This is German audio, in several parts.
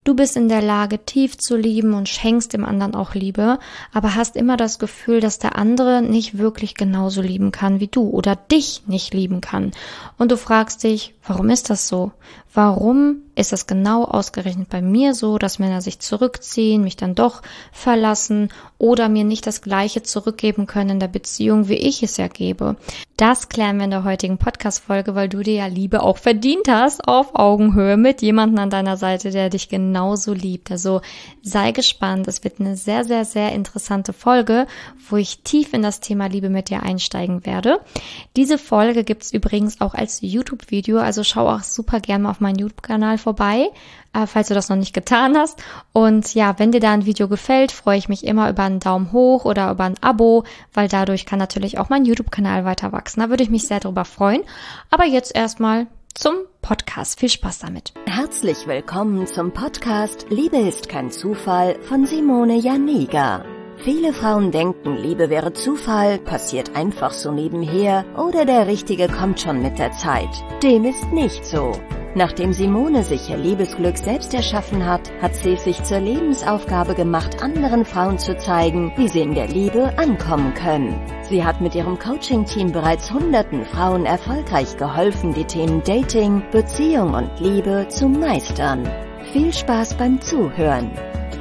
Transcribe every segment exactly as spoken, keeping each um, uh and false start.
Du bist in der Lage, tief zu lieben und schenkst dem anderen auch Liebe, aber hast immer das Gefühl, dass der andere nicht wirklich genauso lieben kann wie du oder dich nicht lieben kann. Und du fragst dich, warum ist das so? Warum ist das genau ausgerechnet bei mir so, dass Männer sich zurückziehen, mich dann doch verlassen oder mir nicht das Gleiche zurückgeben können in der Beziehung, wie ich es ja gebe? Das klären wir in der heutigen Podcast-Folge, weil du dir ja Liebe auch verdient hast, auf Augenhöhe mit jemandem an deiner Seite, der dich genauso liebt. Also sei gespannt, es wird eine sehr, sehr, sehr interessante Folge, wo ich tief in das Thema Liebe mit dir einsteigen werde. Diese Folge gibt's übrigens auch als YouTube-Video, also schau auch super gerne mal auf meinen YouTube-Kanal vorbei, äh, falls du das noch nicht getan hast. Und ja, wenn dir da ein Video gefällt, freue ich mich immer über einen Daumen hoch oder über ein Abo, weil dadurch kann natürlich auch mein YouTube-Kanal weiter wachsen. Da würde ich mich sehr drüber freuen. Aber jetzt erstmal zum Podcast. Viel Spaß damit. Herzlich willkommen zum Podcast Liebe ist kein Zufall von Simone Janiga. Viele Frauen denken, Liebe wäre Zufall, passiert einfach so nebenher oder der Richtige kommt schon mit der Zeit. Dem ist nicht so. Nachdem Simone sich ihr Liebesglück selbst erschaffen hat, hat sie es sich zur Lebensaufgabe gemacht, anderen Frauen zu zeigen, wie sie in der Liebe ankommen können. Sie hat mit ihrem Coaching-Team bereits hunderten Frauen erfolgreich geholfen, die Themen Dating, Beziehung und Liebe zu meistern. Viel Spaß beim Zuhören.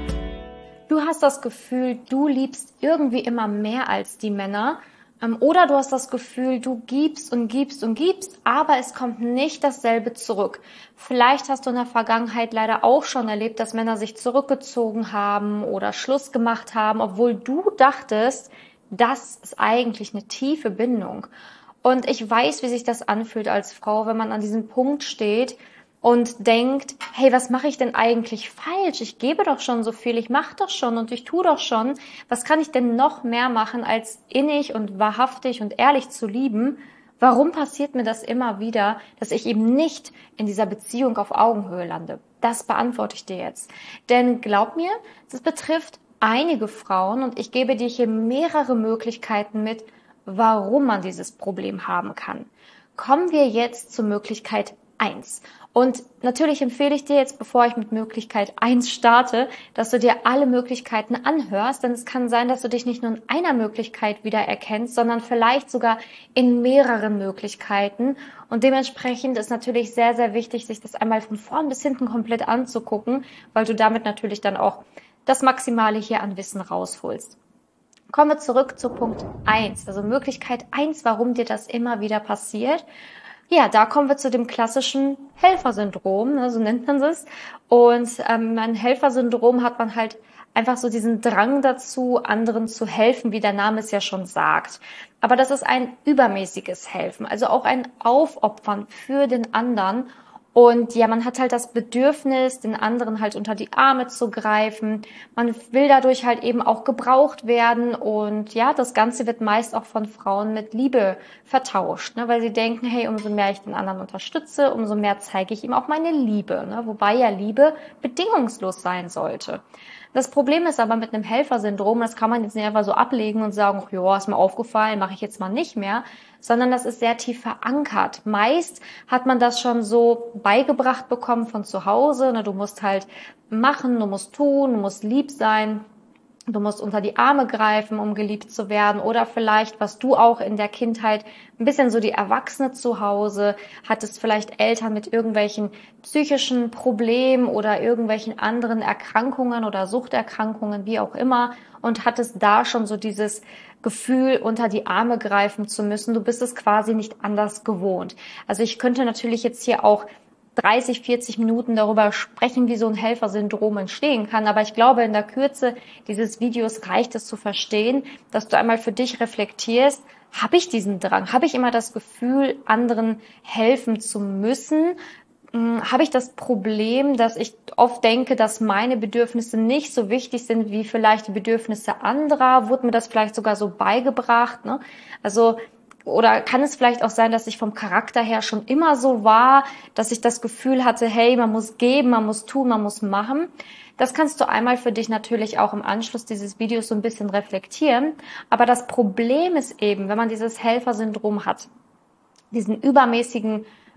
Du hast das Gefühl, du liebst irgendwie immer mehr als die Männer. Oder du hast das Gefühl, du gibst und gibst und gibst, aber es kommt nicht dasselbe zurück. Vielleicht hast du in der Vergangenheit leider auch schon erlebt, dass Männer sich zurückgezogen haben oder Schluss gemacht haben, obwohl du dachtest, das ist eigentlich eine tiefe Bindung. Und ich weiß, wie sich das anfühlt als Frau, wenn man an diesem Punkt steht und denkt, hey, was mache ich denn eigentlich falsch? Ich gebe doch schon so viel, ich mache doch schon und ich tue doch schon. Was kann ich denn noch mehr machen, als innig und wahrhaftig und ehrlich zu lieben? Warum passiert mir das immer wieder, dass ich eben nicht in dieser Beziehung auf Augenhöhe lande? Das beantworte ich dir jetzt. Denn glaub mir, das betrifft einige Frauen und ich gebe dir hier mehrere Möglichkeiten mit, warum man dieses Problem haben kann. Kommen wir jetzt zur Möglichkeit eins. Und natürlich empfehle ich dir jetzt, bevor ich mit Möglichkeit eins starte, dass du dir alle Möglichkeiten anhörst, denn es kann sein, dass du dich nicht nur in einer Möglichkeit wiedererkennst, sondern vielleicht sogar in mehreren Möglichkeiten. Und dementsprechend ist natürlich sehr, sehr wichtig, sich das einmal von vorn bis hinten komplett anzugucken, weil du damit natürlich dann auch das Maximale hier an Wissen rausholst. Kommen wir zurück zu Punkt eins, also Möglichkeit eins, warum dir das immer wieder passiert. Ja, da kommen wir zu dem klassischen Helfersyndrom, ne, so nennt man es. Und ähm, ein Helfersyndrom hat man halt einfach so diesen Drang dazu, anderen zu helfen, wie der Name es ja schon sagt. Aber das ist ein übermäßiges Helfen, also auch ein Aufopfern für den anderen. Und ja, man hat halt das Bedürfnis, den anderen halt unter die Arme zu greifen. Man will dadurch halt eben auch gebraucht werden. Und ja, das Ganze wird meist auch von Frauen mit Liebe vertauscht, ne? Weil sie denken, hey, umso mehr ich den anderen unterstütze, umso mehr zeige ich ihm auch meine Liebe, ne? Wobei ja Liebe bedingungslos sein sollte. Das Problem ist aber mit einem Helfersyndrom, das kann man jetzt nicht einfach so ablegen und sagen, ach ja, ist mir aufgefallen, mache ich jetzt mal nicht mehr, sondern das ist sehr tief verankert. Meist hat man das schon so beigebracht bekommen von zu Hause. Du musst halt machen, du musst tun, du musst lieb sein. Du musst unter die Arme greifen, um geliebt zu werden. Oder vielleicht, was du auch in der Kindheit, ein bisschen so die Erwachsene zu Hause, hattest vielleicht Eltern mit irgendwelchen psychischen Problemen oder irgendwelchen anderen Erkrankungen oder Suchterkrankungen, wie auch immer, und hattest da schon so dieses Gefühl, unter die Arme greifen zu müssen. Du bist es quasi nicht anders gewohnt. Also ich könnte natürlich jetzt hier auch dreißig, vierzig Minuten darüber sprechen, wie so ein Helfersyndrom entstehen kann. Aber ich glaube, in der Kürze dieses Videos reicht es zu verstehen, dass du einmal für dich reflektierst, habe ich diesen Drang? Habe ich immer das Gefühl, anderen helfen zu müssen? Habe ich das Problem, dass ich oft denke, dass meine Bedürfnisse nicht so wichtig sind wie vielleicht die Bedürfnisse anderer? Wurde mir das vielleicht sogar so beigebracht, ne? Also oder kann es vielleicht auch sein, dass ich vom Charakter her schon immer so war, dass ich das Gefühl hatte, hey, man muss geben, man muss tun, man muss machen. Das kannst du einmal für dich natürlich auch im Anschluss dieses Videos so ein bisschen reflektieren. Aber das Problem ist eben, wenn man dieses Helfersyndrom hat, diesen übermäßigen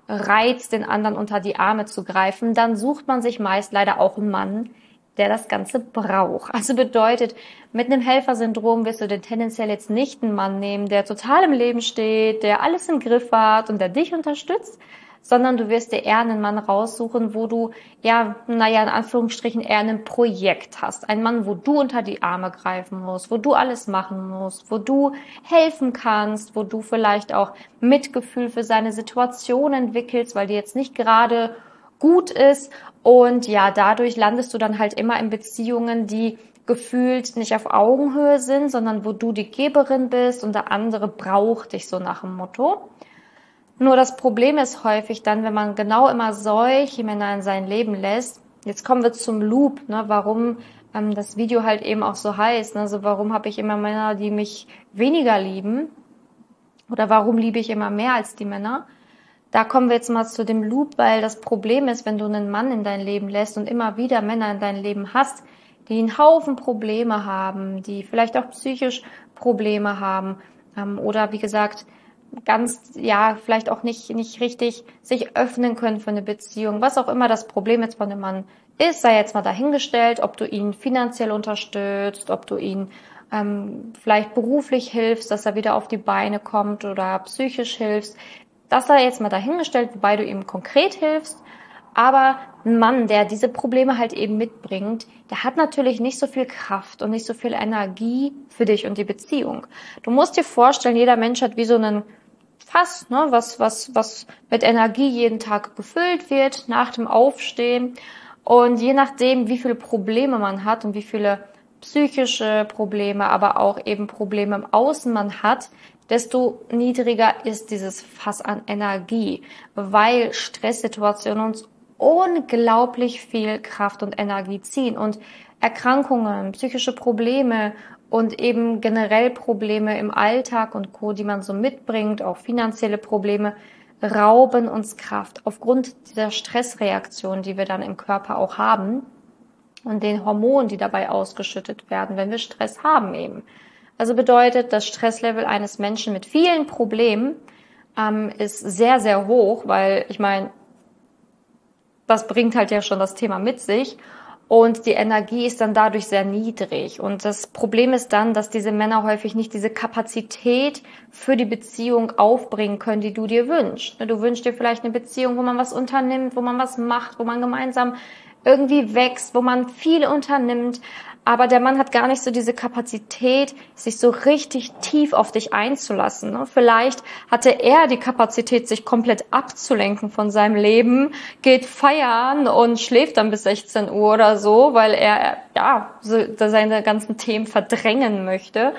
Reiz, den anderen unter die Arme zu greifen, dann sucht man sich meist leider auch einen Mann, der das Ganze braucht. Also bedeutet, mit einem Helfersyndrom wirst du den tendenziell jetzt nicht einen Mann nehmen, der total im Leben steht, der alles im Griff hat und der dich unterstützt, sondern du wirst dir eher einen Mann raussuchen, wo du, ja, naja, in Anführungsstrichen eher ein Projekt hast. Ein Mann, wo du unter die Arme greifen musst, wo du alles machen musst, wo du helfen kannst, wo du vielleicht auch Mitgefühl für seine Situation entwickelst, weil die jetzt nicht gerade gut ist. Und ja, dadurch landest du dann halt immer in Beziehungen, die gefühlt nicht auf Augenhöhe sind, sondern wo du die Geberin bist und der andere braucht dich, so nach dem Motto. Nur das Problem ist häufig dann, wenn man genau immer solche Männer in sein Leben lässt. Jetzt kommen wir zum Loop, ne, warum ähm, das Video halt eben auch so heißt. Ne, also warum habe ich immer Männer, die mich weniger lieben? Oder warum liebe ich immer mehr als die Männer? Da kommen wir jetzt mal zu dem Loop, weil das Problem ist, wenn du einen Mann in dein Leben lässt und immer wieder Männer in dein Leben hast, die einen Haufen Probleme haben, die vielleicht auch psychisch Probleme haben ähm, oder wie gesagt, ganz, ja, vielleicht auch nicht, nicht richtig sich öffnen können für eine Beziehung. Was auch immer das Problem jetzt von dem Mann ist, sei jetzt mal dahingestellt, ob du ihn finanziell unterstützt, ob du ihn ähm, vielleicht beruflich hilfst, dass er wieder auf die Beine kommt oder psychisch hilfst. Das sei jetzt mal dahingestellt, wobei du ihm konkret hilfst. Aber ein Mann, der diese Probleme halt eben mitbringt, der hat natürlich nicht so viel Kraft und nicht so viel Energie für dich und die Beziehung. Du musst dir vorstellen, jeder Mensch hat wie so einen Fass, ne, was, was, was mit Energie jeden Tag gefüllt wird nach dem Aufstehen. Und je nachdem, wie viele Probleme man hat und wie viele psychische Probleme, aber auch eben Probleme im Außen man hat, desto niedriger ist dieses Fass an Energie, weil Stresssituationen uns unglaublich viel Kraft und Energie ziehen und Erkrankungen, psychische Probleme und eben generell Probleme im Alltag und Co., die man so mitbringt, auch finanzielle Probleme, rauben uns Kraft aufgrund dieser Stressreaktion, die wir dann im Körper auch haben und den Hormonen, die dabei ausgeschüttet werden, wenn wir Stress haben eben. Also bedeutet, das Stresslevel eines Menschen mit vielen Problemen ähm, ist sehr, sehr hoch, weil ich meine, das bringt halt ja schon das Thema mit sich. Und die Energie ist dann dadurch sehr niedrig. Und das Problem ist dann, dass diese Männer häufig nicht diese Kapazität für die Beziehung aufbringen können, die du dir wünschst. Du wünschst dir vielleicht eine Beziehung, wo man was unternimmt, wo man was macht, wo man gemeinsam irgendwie wächst, wo man viel unternimmt. Aber der Mann hat gar nicht so diese Kapazität, sich so richtig tief auf dich einzulassen. Vielleicht hatte er die Kapazität, sich komplett abzulenken von seinem Leben, geht feiern und schläft dann bis sechzehn Uhr oder so, weil er ja so seine ganzen Themen verdrängen möchte.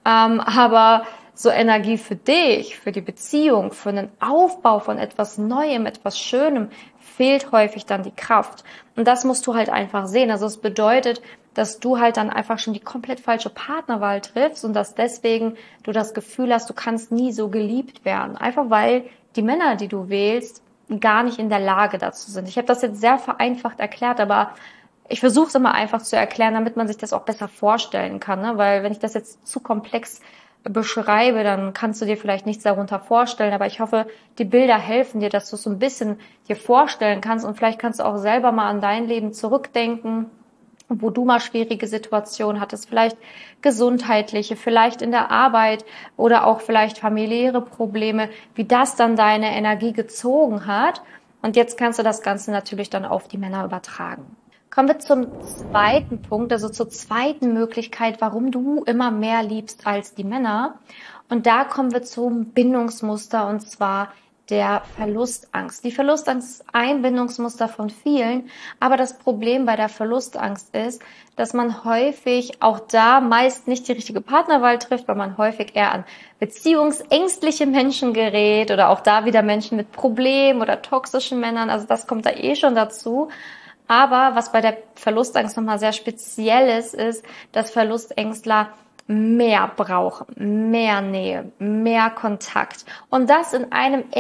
Aber so Energie für dich, für die Beziehung, für den Aufbau von etwas Neuem, etwas Schönem, fehlt häufig dann die Kraft. Und das musst du halt einfach sehen. Also es bedeutet, dass du halt dann einfach schon die komplett falsche Partnerwahl triffst und dass deswegen du das Gefühl hast, du kannst nie so geliebt werden. Einfach weil die Männer, die du wählst, gar nicht in der Lage dazu sind. Ich habe das jetzt sehr vereinfacht erklärt, aber ich versuche es immer einfach zu erklären, damit man sich das auch besser vorstellen kann. Ne? Weil wenn ich das jetzt zu komplex beschreibe, dann kannst du dir vielleicht nichts darunter vorstellen, aber ich hoffe, die Bilder helfen dir, dass du es so ein bisschen dir vorstellen kannst und vielleicht kannst du auch selber mal an dein Leben zurückdenken, wo du mal schwierige Situationen hattest, vielleicht gesundheitliche, vielleicht in der Arbeit oder auch vielleicht familiäre Probleme, wie das dann deine Energie gezogen hat. Und jetzt kannst du das Ganze natürlich dann auf die Männer übertragen. Kommen wir zum zweiten Punkt, also zur zweiten Möglichkeit, warum du immer mehr liebst als die Männer. Und da kommen wir zum Bindungsmuster, und zwar der Verlustangst. Die Verlustangst ist ein Bindungsmuster von vielen, aber das Problem bei der Verlustangst ist, dass man häufig auch da meist nicht die richtige Partnerwahl trifft, weil man häufig eher an beziehungsängstliche Menschen gerät oder auch da wieder Menschen mit Problemen oder toxischen Männern. Also das kommt da eh schon dazu. Aber was bei der Verlustangst nochmal sehr speziell ist, ist, dass Verlustängstler mehr brauchen, mehr Nähe, mehr Kontakt. Und das in einem eher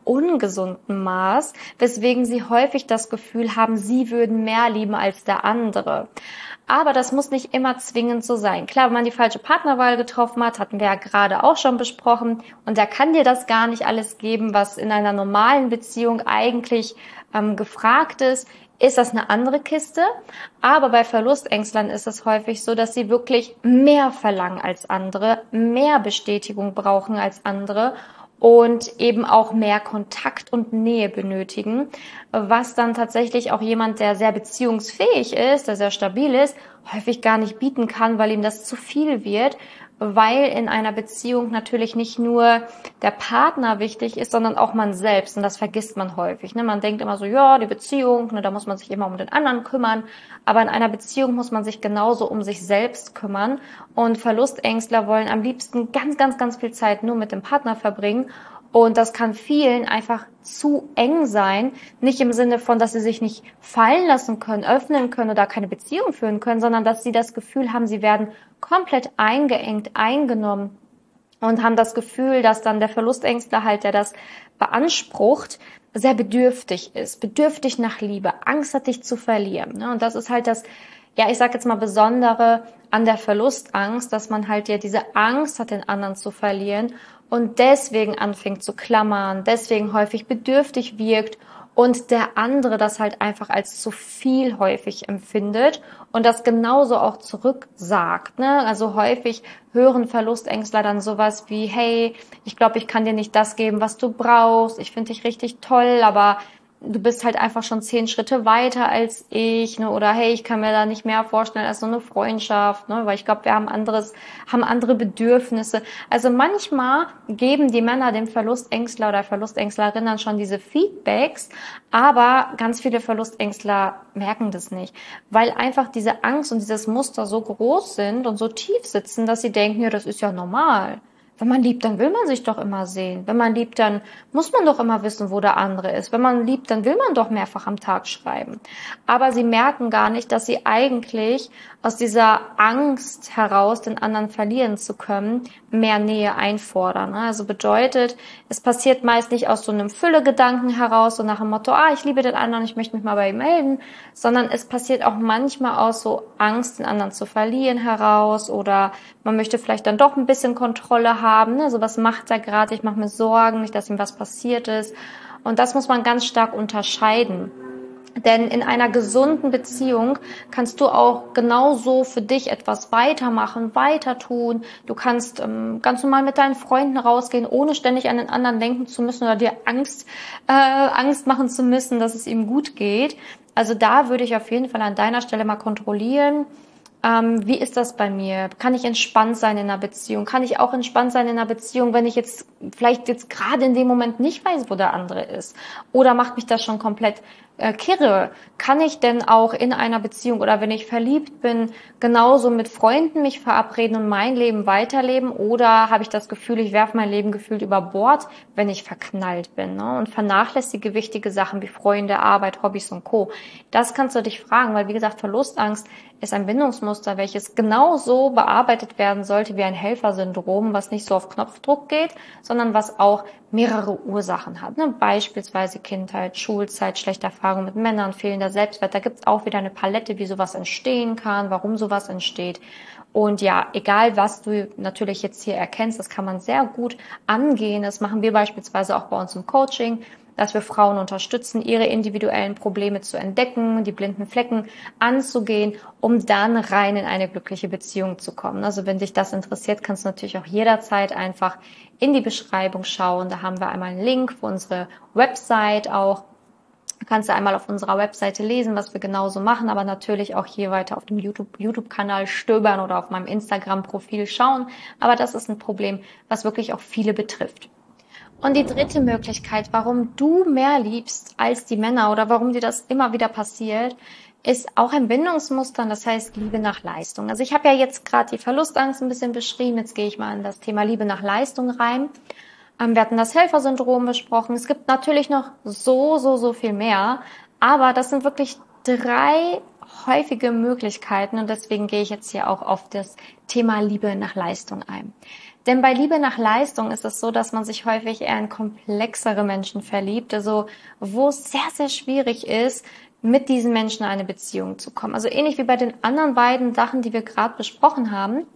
ungesunden Maß, weswegen sie häufig das Gefühl haben, sie würden mehr lieben als der andere. Aber das muss nicht immer zwingend so sein. Klar, wenn man die falsche Partnerwahl getroffen hat, hatten wir ja gerade auch schon besprochen, und der kann dir das gar nicht alles geben, was in einer normalen Beziehung eigentlich ähm, gefragt ist, ist das eine andere Kiste. Aber bei Verlustängstlern ist es häufig so, dass sie wirklich mehr verlangen als andere, mehr Bestätigung brauchen als andere und eben auch mehr Kontakt und Nähe benötigen, was dann tatsächlich auch jemand, der sehr beziehungsfähig ist, der sehr stabil ist, häufig gar nicht bieten kann, weil ihm das zu viel wird, weil in einer Beziehung natürlich nicht nur der Partner wichtig ist, sondern auch man selbst, und das vergisst man häufig. Ne? Man denkt immer so, ja, die Beziehung, ne, da muss man sich immer um den anderen kümmern, aber in einer Beziehung muss man sich genauso um sich selbst kümmern, und Verlustängstler wollen am liebsten ganz, ganz, ganz viel Zeit nur mit dem Partner verbringen. Und das kann vielen einfach zu eng sein, nicht im Sinne von, dass sie sich nicht fallen lassen können, öffnen können oder keine Beziehung führen können, sondern dass sie das Gefühl haben, sie werden komplett eingeengt, eingenommen und haben das Gefühl, dass dann der Verlustängstler halt, der das beansprucht, sehr bedürftig ist, bedürftig nach Liebe, Angst hat, dich zu verlieren. Und das ist halt das, ja, ich sag jetzt mal, Besondere an der Verlustangst, dass man halt ja diese Angst hat, den anderen zu verlieren und deswegen anfängt zu klammern, deswegen häufig bedürftig wirkt und der andere das halt einfach als zu viel häufig empfindet und das genauso auch zurücksagt. Ne? Also häufig hören Verlustängstler dann sowas wie, hey, ich glaube, ich kann dir nicht das geben, was du brauchst, ich finde dich richtig toll, aber du bist halt einfach schon zehn Schritte weiter als ich, ne? Oder hey, ich kann mir da nicht mehr vorstellen als so eine Freundschaft, ne? Weil ich glaube, wir haben anderes, haben andere Bedürfnisse. Also manchmal geben die Männer dem Verlustängstler oder Verlustängstlerinnen schon diese Feedbacks, aber ganz viele Verlustängstler merken das nicht, weil einfach diese Angst und dieses Muster so groß sind und so tief sitzen, dass sie denken, ja, das ist ja normal. Wenn man liebt, dann will man sich doch immer sehen. Wenn man liebt, dann muss man doch immer wissen, wo der andere ist. Wenn man liebt, dann will man doch mehrfach am Tag schreiben. Aber sie merken gar nicht, dass sie eigentlich aus dieser Angst heraus, den anderen verlieren zu können, mehr Nähe einfordern. Also bedeutet, es passiert meist nicht aus so einem Füllegedanken heraus, so nach dem Motto, ah, ich liebe den anderen, ich möchte mich mal bei ihm melden, sondern es passiert auch manchmal aus so Angst, den anderen zu verlieren heraus, oder man möchte vielleicht dann doch ein bisschen Kontrolle haben. Also was macht er gerade? Ich mache mir Sorgen, nicht, dass ihm was passiert ist. Und das muss man ganz stark unterscheiden. Denn in einer gesunden Beziehung kannst du auch genauso für dich etwas weitermachen, weiter tun. Du kannst ähm, ganz normal mit deinen Freunden rausgehen, ohne ständig an den anderen denken zu müssen oder dir Angst, äh, Angst machen zu müssen, dass es ihm gut geht. Also da würde ich auf jeden Fall an deiner Stelle mal kontrollieren, Ähm, wie ist das bei mir? Kann ich entspannt sein in einer Beziehung? Kann ich auch entspannt sein in einer Beziehung, wenn ich jetzt vielleicht jetzt gerade in dem Moment nicht weiß, wo der andere ist? Oder macht mich das schon komplett äh, kirre? Kann ich denn auch in einer Beziehung oder wenn ich verliebt bin, genauso mit Freunden mich verabreden und mein Leben weiterleben? Oder habe ich das Gefühl, ich werfe mein Leben gefühlt über Bord, wenn ich verknallt bin, ne? Und vernachlässige wichtige Sachen wie Freunde, Arbeit, Hobbys und Co. Das kannst du dich fragen, weil wie gesagt, Verlustangst ist ein Bindungsmuster, welches genauso bearbeitet werden sollte wie ein Helfersyndrom, was nicht so auf Knopfdruck geht, sondern was auch mehrere Ursachen hat. Ne? Beispielsweise Kindheit, Schulzeit, schlechte Erfahrungen mit Männern, fehlender Selbstwert. Da gibt es auch wieder eine Palette, wie sowas entstehen kann, warum sowas entsteht. Und ja, egal was du natürlich jetzt hier erkennst, das kann man sehr gut angehen. Das machen wir beispielsweise auch bei uns im Coaching, dass wir Frauen unterstützen, ihre individuellen Probleme zu entdecken, die blinden Flecken anzugehen, um dann rein in eine glückliche Beziehung zu kommen. Also wenn dich das interessiert, kannst du natürlich auch jederzeit einfach in die Beschreibung schauen. Da haben wir einmal einen Link für unsere Website auch. Da kannst du einmal auf unserer Webseite lesen, was wir genauso machen, aber natürlich auch hier weiter auf dem YouTube, YouTube-Kanal stöbern oder auf meinem Instagram-Profil schauen. Aber das ist ein Problem, was wirklich auch viele betrifft. Und die dritte Möglichkeit, warum du mehr liebst als die Männer oder warum dir das immer wieder passiert, ist auch ein Bindungsmuster, das heißt Liebe nach Leistung. Also ich habe ja jetzt gerade die Verlustangst ein bisschen beschrieben, jetzt gehe ich mal in das Thema Liebe nach Leistung rein. Wir hatten das Helfersyndrom besprochen. Es gibt natürlich noch so, so, so viel mehr, aber das sind wirklich drei häufige Möglichkeiten und deswegen gehe ich jetzt hier auch auf das Thema Liebe nach Leistung ein. Denn bei Liebe nach Leistung ist es so, dass man sich häufig eher in komplexere Menschen verliebt, also wo es sehr, sehr schwierig ist, mit diesen Menschen in eine Beziehung zu kommen. Also ähnlich wie bei den anderen beiden Sachen, die wir gerade besprochen haben.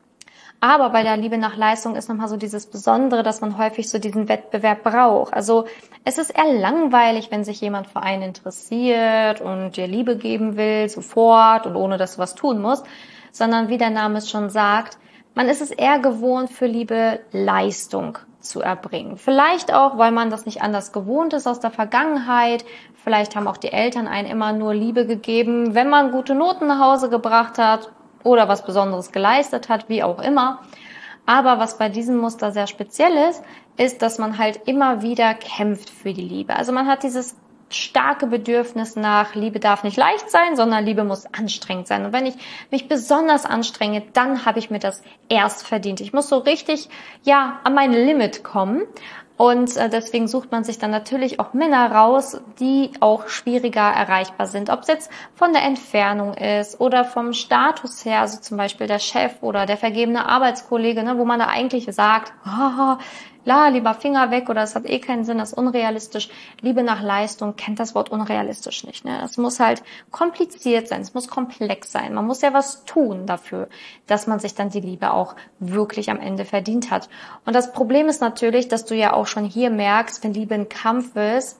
Aber bei der Liebe nach Leistung ist nochmal so dieses Besondere, dass man häufig so diesen Wettbewerb braucht. Also es ist eher langweilig, wenn sich jemand für einen interessiert und dir Liebe geben will, sofort und ohne, dass du was tun musst, sondern wie der Name es schon sagt, man ist es eher gewohnt, für Liebe Leistung zu erbringen. Vielleicht auch, weil man das nicht anders gewohnt ist aus der Vergangenheit. Vielleicht haben auch die Eltern einen immer nur Liebe gegeben, wenn man gute Noten nach Hause gebracht hat oder was Besonderes geleistet hat, wie auch immer. Aber was bei diesem Muster sehr speziell ist, ist, dass man halt immer wieder kämpft für die Liebe. Also man hat dieses starke Bedürfnis nach, Liebe darf nicht leicht sein, sondern Liebe muss anstrengend sein. Und wenn ich mich besonders anstrenge, dann habe ich mir das erst verdient. Ich muss so richtig, ja, an mein Limit kommen. Und äh, deswegen sucht man sich dann natürlich auch Männer raus, die auch schwieriger erreichbar sind. Ob es jetzt von der Entfernung ist oder vom Status her, also zum Beispiel der Chef oder der vergebene Arbeitskollege, ne, wo man da eigentlich sagt, oh, la, lieber Finger weg oder es hat eh keinen Sinn, das ist unrealistisch. Liebe nach Leistung kennt das Wort unrealistisch nicht. Ne? Es muss halt kompliziert sein, es muss komplex sein. Man muss ja was tun dafür, dass man sich dann die Liebe auch wirklich am Ende verdient hat. Und das Problem ist natürlich, dass du ja auch schon hier merkst, wenn Liebe ein Kampf ist,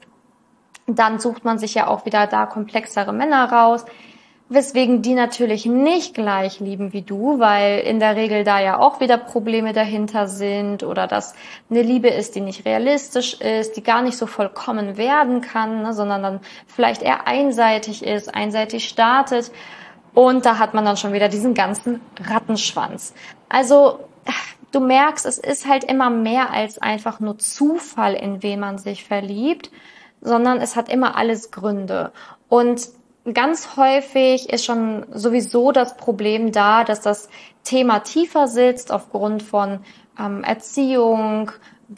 dann sucht man sich ja auch wieder da komplexere Männer raus, weswegen die natürlich nicht gleich lieben wie du, weil in der Regel da ja auch wieder Probleme dahinter sind oder dass eine Liebe ist, die nicht realistisch ist, die gar nicht so vollkommen werden kann, ne, sondern dann vielleicht eher einseitig ist, einseitig startet und da hat man dann schon wieder diesen ganzen Rattenschwanz. Also du merkst, es ist halt immer mehr als einfach nur Zufall, in wen man sich verliebt, sondern es hat immer alles Gründe. Und ganz häufig ist schon sowieso das Problem da, dass das Thema tiefer sitzt aufgrund von ähm, Erziehung,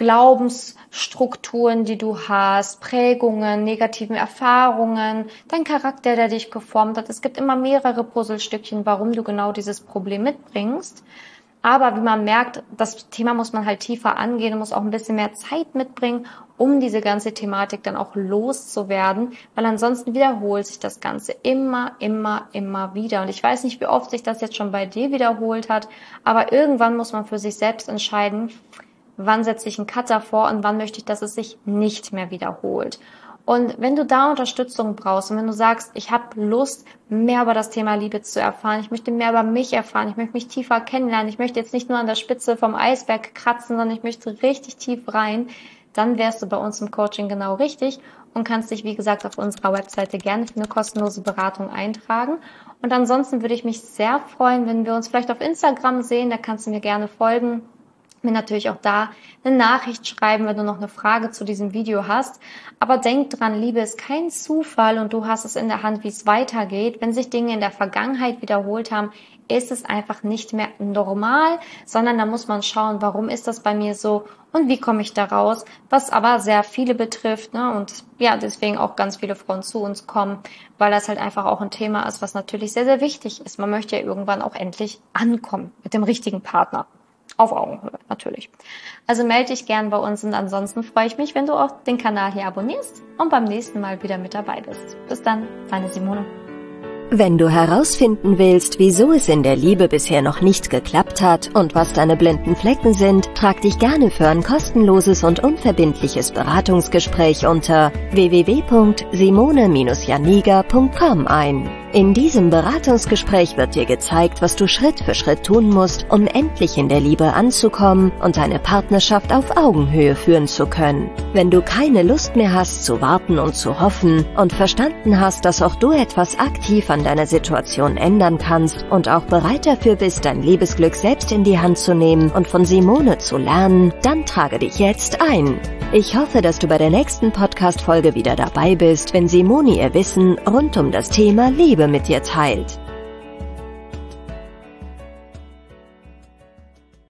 Glaubensstrukturen, die du hast, Prägungen, negativen Erfahrungen, dein Charakter, der dich geformt hat. Es gibt immer mehrere Puzzlestückchen, warum du genau dieses Problem mitbringst. Aber wie man merkt, das Thema muss man halt tiefer angehen und muss auch ein bisschen mehr Zeit mitbringen, um diese ganze Thematik dann auch loszuwerden, weil ansonsten wiederholt sich das Ganze immer, immer, immer wieder. Und ich weiß nicht, wie oft sich das jetzt schon bei dir wiederholt hat, aber irgendwann muss man für sich selbst entscheiden, wann setze ich einen Cut davor und wann möchte ich, dass es sich nicht mehr wiederholt. Und wenn du da Unterstützung brauchst und wenn du sagst, ich habe Lust, mehr über das Thema Liebe zu erfahren, ich möchte mehr über mich erfahren, ich möchte mich tiefer kennenlernen, ich möchte jetzt nicht nur an der Spitze vom Eisberg kratzen, sondern ich möchte richtig tief rein, dann wärst du bei uns im Coaching genau richtig und kannst dich, wie gesagt, auf unserer Webseite gerne für eine kostenlose Beratung eintragen. Und ansonsten würde ich mich sehr freuen, wenn wir uns vielleicht auf Instagram sehen, da kannst du mir gerne folgen. Mir natürlich auch da eine Nachricht schreiben, wenn du noch eine Frage zu diesem Video hast. Aber denk dran, Liebe ist kein Zufall und du hast es in der Hand, wie es weitergeht. Wenn sich Dinge in der Vergangenheit wiederholt haben, ist es einfach nicht mehr normal, sondern da muss man schauen, warum ist das bei mir so und wie komme ich da raus, was aber sehr viele betrifft, ne? Und ja, deswegen auch ganz viele Frauen zu uns kommen, weil das halt einfach auch ein Thema ist, was natürlich sehr, sehr wichtig ist. Man möchte ja irgendwann auch endlich ankommen mit dem richtigen Partner. Auf Augenhöhe, natürlich. Also melde dich gern bei uns und ansonsten freue ich mich, wenn du auch den Kanal hier abonnierst und beim nächsten Mal wieder mit dabei bist. Bis dann, deine Simone. Wenn du herausfinden willst, wieso es in der Liebe bisher noch nicht geklappt hat und was deine blinden Flecken sind, trag dich gerne für ein kostenloses und unverbindliches Beratungsgespräch unter w w w punkt simone Bindestrich janiga punkt com ein. In diesem Beratungsgespräch wird dir gezeigt, was du Schritt für Schritt tun musst, um endlich in der Liebe anzukommen und deine Partnerschaft auf Augenhöhe führen zu können. Wenn du keine Lust mehr hast zu warten und zu hoffen und verstanden hast, dass auch du etwas aktiv an deiner Situation ändern kannst und auch bereit dafür bist, dein Liebesglück selbst in die Hand zu nehmen und von Simone zu lernen, dann trage dich jetzt ein. Ich hoffe, dass du bei der nächsten Podcast-Folge wieder dabei bist, wenn Simone ihr Wissen rund um das Thema Liebe mit dir teilt.